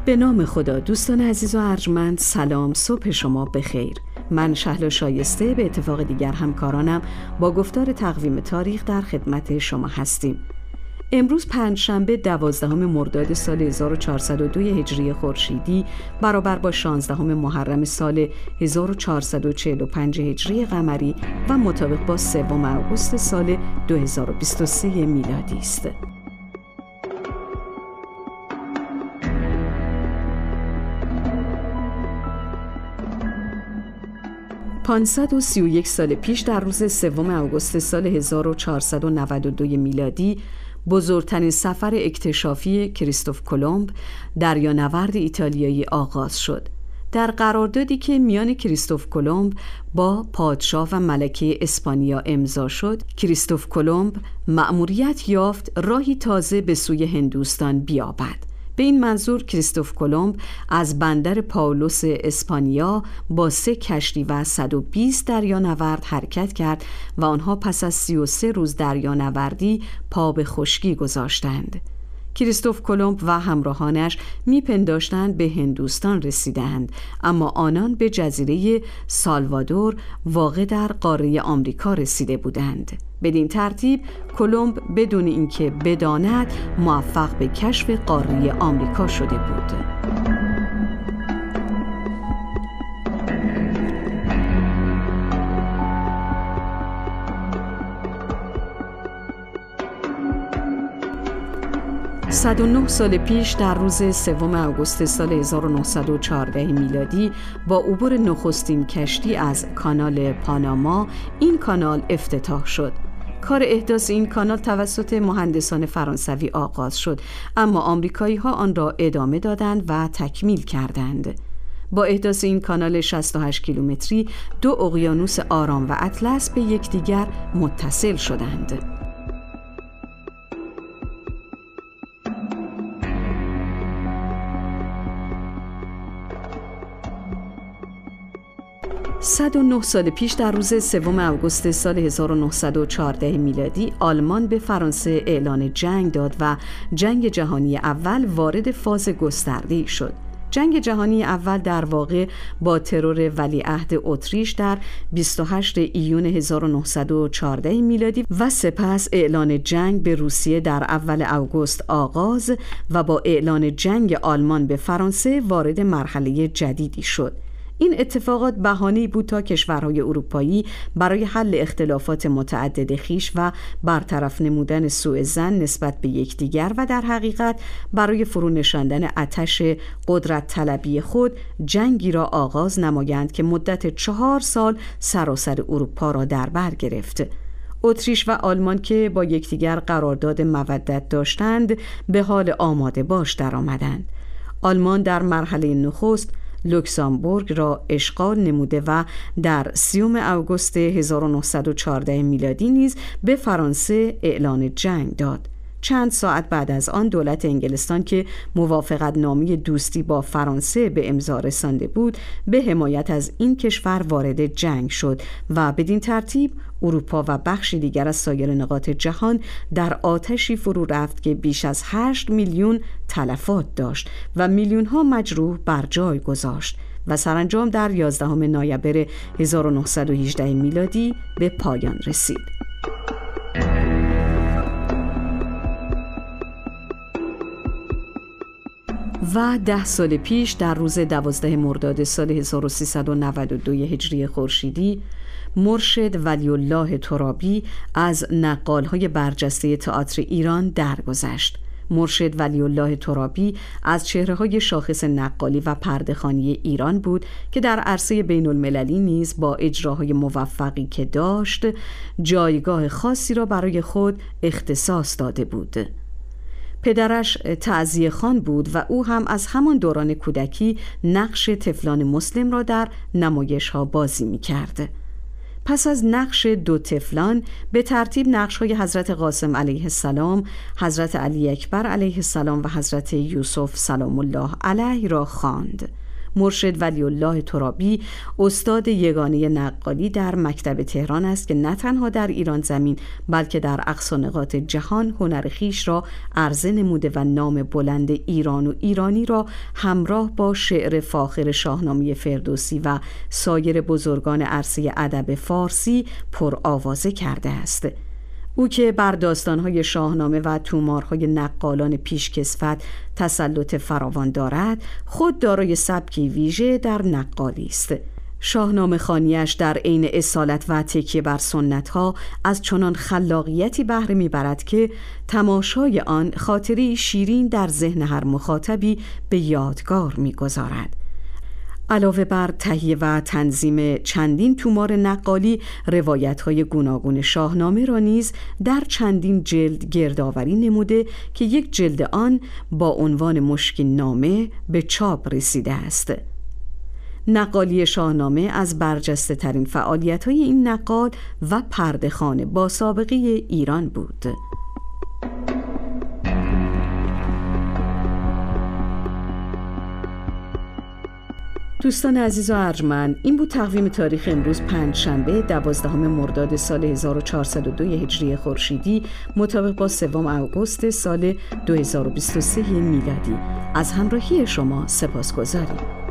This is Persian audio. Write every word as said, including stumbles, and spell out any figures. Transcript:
به نام خدا. دوستان عزیز و ارجمند، سلام، صبح شما بخیر. من شهلا شایسته به اتفاق دیگر همکارانم با گفتار تقویم تاریخ در خدمت شما هستیم. امروز پنجشنبه دوازدهم مرداد سال هزار و چهارصد و دو هجری خورشیدی برابر با شانزدهم محرم سال هزار و چهارصد و چهل و پنج هجری قمری و مطابق با سوم آگوست سال دو هزار و بیست و سه میلادی است. پانصد و سی و یک سال پیش در روز سوم آگوست سال هزار و چهارصد و نود و دو میلادی بزرگترین سفر اکتشافی کریستوف کلمب دریانورد ایتالیایی آغاز شد. در قراردادی که میان کریستوف کلمب با پادشاه و ملکه اسپانیا امضا شد، کریستوف کلمب مأموریت یافت راهی تازه به سوی هندوستان بیابد. به این منظور کریستوف کلمب از بندر پائولوس اسپانیا با سه کشتی و صد و بیست دریانورد حرکت کرد و آنها پس از سی و سه روز دریانوردی پا به خشکی گذاشتند. کریستوف کلمب و همراهانش میپنداشتند به هندوستان رسیدند، اما آنان به جزیره سالوادور واقع در قاره آمریکا رسیده بودند. بدین ترتیب کلمب بدون اینکه بداند موفق به کشف قاره آمریکا شده بود. صد و نه سال پیش در روز سوم آگوست سال هزار و نهصد و چهارده میلادی با عبور نخستین کشتی از کانال پاناما این کانال افتتاح شد. کار احداث این کانال توسط مهندسان فرانسوی آغاز شد، اما آمریکایی ها آن را ادامه دادند و تکمیل کردند. با احداث این کانال شصت و هشت کیلومتری دو اقیانوس آرام و اطلس به یکدیگر متصل شدند. صد و نه سال پیش در روز سوم آگوست سال هزار و نهصد و چهارده میلادی آلمان به فرانسه اعلان جنگ داد و جنگ جهانی اول وارد فاز گسترده‌ای شد. جنگ جهانی اول در واقع با ترور ولیعهد اتریش در بیست و هشتم ایون هزار و نهصد و چهارده میلادی و سپس اعلان جنگ به روسیه در اول آگوست آغاز و با اعلان جنگ آلمان به فرانسه وارد مرحله جدیدی شد. این اتفاقات بهانه‌ای بود تا کشورهای اروپایی برای حل اختلافات متعدد خویش و برطرف نمودن سوء ظن نسبت به یکدیگر و در حقیقت برای فرونشاندن آتش قدرت طلبی خود جنگی را آغاز نمایند که مدت چهار سال سراسر اروپا را در بر گرفت. اتریش و آلمان که با یکدیگر قرارداد مودت داشتند به حال آماده باش درآمدند. آلمان در مرحله نخست لوکزامبورگ را اشغال نموده و در سیوم آگوست هزار و نهصد و چهارده میلادی نیز به فرانسه اعلان جنگ داد. چند ساعت بعد از آن دولت انگلستان که موافقت نامه دوستی با فرانسه به امضا رسانده بود به حمایت از این کشور وارد جنگ شد و بدین ترتیب اروپا و بخشی دیگر از سایر نقاط جهان در آتشی فرو رفت که بیش از هشت میلیون تلفات داشت و میلیون ها مجروح بر جای گذاشت و سرانجام در یازدهم نوامبر هزار و نهصد و هجده میلادی به پایان رسید. و ده سال پیش در روز دوازده مرداد سال هزار و سیصد و نود و دو هجری خورشیدی مرشد ولی الله ترابی از نقال‌های برجسته تئاتر ایران درگذشت. مرشد ولی الله ترابی از چهره‌های شاخص نقالی و پرده‌خوانی ایران بود که در عرصه بین المللی نیز با اجراهای موفقی که داشت جایگاه خاصی را برای خود اختصاص داده بود. پدرش تعزیه خان بود و او هم از همان دوران کودکی نقش طفلان مسلم را در نمایش‌ها بازی می‌کرد. پس از نقش دو طفلان به ترتیب نقش‌های حضرت قاسم علیه السلام، حضرت علی اکبر علیه السلام و حضرت یوسف سلام الله علیه را خواند. مرشد ولی الله ترابی استاد یگانه نقالی در مکتب تهران است که نه تنها در ایران زمین بلکه در اقصا نقاط جهان هنر خویش را عرضه نموده و نام بلند ایران و ایرانی را همراه با شعر فاخر شاهنامه فردوسی و سایر بزرگان عرصه ادب فارسی پر آوازه کرده است. او که بر داستان‌های شاهنامه و تومارهای نقالان پیشکسوت تسلط فراوان دارد، خود دارای سبکی ویژه در نقالی است. شاهنامه خوانیش در عین اصالت و تکیه بر سنت‌ها از چنان خلاقیتی بهره می‌برد که تماشای آن خاطری شیرین در ذهن هر مخاطبی به یادگار می‌گذارد. علاوه بر تهیه و تنظیم چندین تومار نقالی، روایت‌های گوناگون شاهنامه را نیز در چندین جلد گردآوری نموده که یک جلد آن با عنوان مشکین نامه به چاپ رسیده است. نقالی شاهنامه از برجسته ترین فعالیت‌های این نقال و پرده‌خوان با سابقه ایران بود. دوستان عزیز و ارجمند، این بود تقویم تاریخ امروز پنجشنبه دوازدهم مرداد سال هزار و چهارصد و دو هجری خورشیدی مطابق با سوم اوگوست سال دو هزار و بیست و سه میلادی. از همراهی شما سپاسگزاریم.